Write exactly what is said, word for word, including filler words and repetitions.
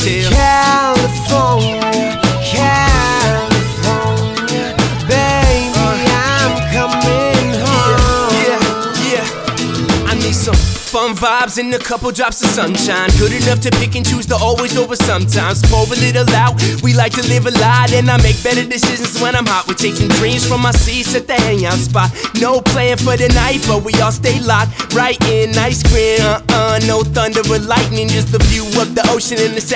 tell. California, California, baby, I'm coming home. Yeah, yeah, yeah. I need some fun vibes and a couple drops of sunshine. Good enough to pick and choose, to always over sometimes. Pour a little out, we like to live a lot. And I make better decisions when I'm hot. We're chasing dreams from my seats at the hangout spot. No plan for the night, but we all stay locked right in ice cream. Uh-uh, no thunder or lightning, just the view of the ocean and the